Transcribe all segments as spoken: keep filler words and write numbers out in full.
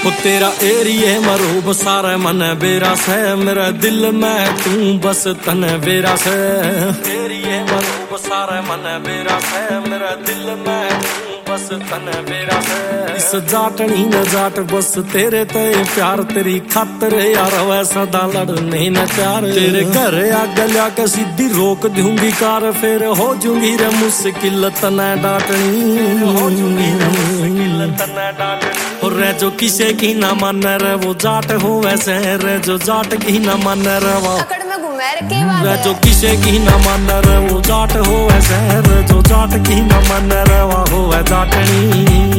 वो तेरा एरिए मरूब सारे मन बेरा से, मेरा दिल में तू बस तन बेरा से। एरिए मरूब सारे मन बेरा से, मेरा दिल में तू बस तन बेरा से। इस जाटनी न जाट बस तेरे ते प्यार, तेरी खातर यार वै सदा लड़ने न प्यार। तेरे घर आग लिया के सीधी रोक दूंगी कार, फिर हो जूंगी रे मुश्किल तने डांटनी, हो जूंगी रे मुश्किल तने डांटनी। और रे जो किसे की ना मान रे वो जाट हो वैसे, रे जो जाट की ना मान रे वो रे जो किसे की ना मान रे वो जाट हो वैसे, रे जो जाट की ना मान रे वो हो वै जाटनी।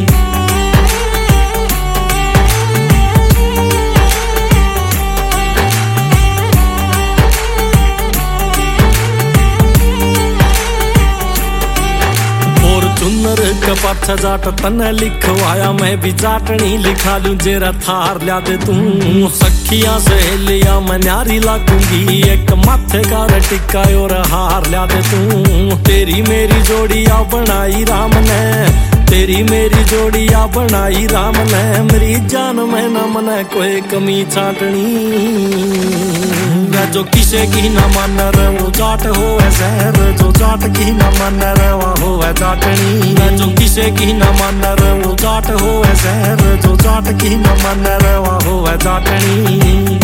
चुनर के पाछा जाट तने लिखवाया, मैं भी जाटनी लिखा लूं जेरा थार लिया दे तू। सखियां सहेलियां मैं न्यारी लागूंगी, एक माथे का टिक्का और हार लिया दे तू। तेरी मेरी जोड़िया बनाई राम ने, तेरी मेरी जोड़िया बनाई राम ने, मेरी जान में न मने कोई कमी छाटनी। जो किसे की न मान रे वो जाट हो ऐसे, जो जाट की न मान रे वो हो वै जाटनी। जो किसे की न मान रे वो जाट हो ऐसे, जो जाट की न मान रे वो हो वै जाटनी।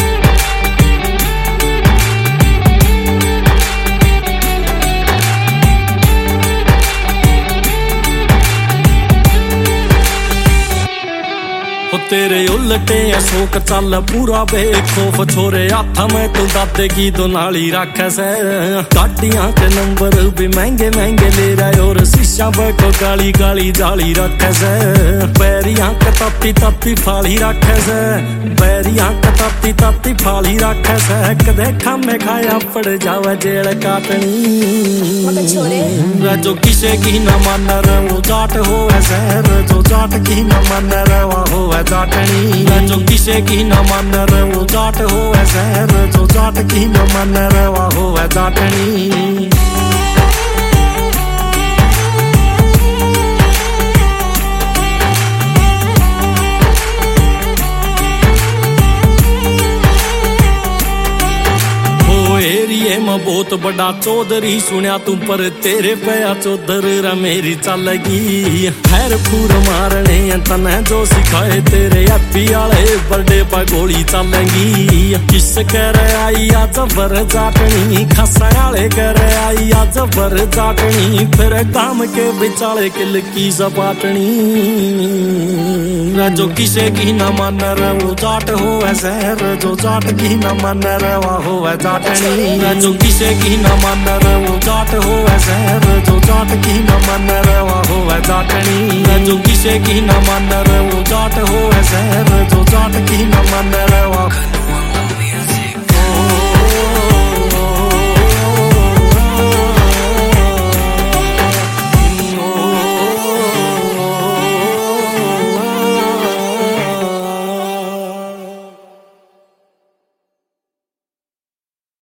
तेरे उलटे अशोक चल पूरा बेखौफ, छोरे हाथ में तू दादे की दो नाली रखे से। गाड़ियां के नंबर भी महंगे महंगे ले रहे, और शीशा बैठो गाली गाली जाली रखे से। बैरियां के ताती ताती फाली रखे से, बैरियां के ताती ताती फाली रखे से। कदे खामे खाया पड़ जावे जेल काटनी। जो किसे की न मान रे वो जाट हो ऐसे, जो जाट की न मान रे वो हो वै जाटनी। जो किसे की न मान रे वो जाट हो ऐसे, जो जाट की न मान रे वो हो वै जाटनी। एरिए में बहुत बड़ा चौधरी सुनिया तू, पर तेरे पया चौधर रा मेरी चलेगी। खैर फूर मारने तने जो सिखाए तेरे हैप्पी आले बर्थडे पर गोली चलेगी। किस कर आई आज बर जाटनी, खसा आले कर आई आज बर जाटनी, फिर काम के बिचाले किल की सपाटनी। जो किसे की न मान रे वो जाट हो ऐसे, जो जाट की न मान रे वो हो वै जाटनी। जो किसे की न मान रे वो जाट हो ऐसे, जो जाट की न मान रे वो हो वै जाटनी। जो किसे की न मान रे वो जाट हो ऐसे, जो जाट की न मान रे वो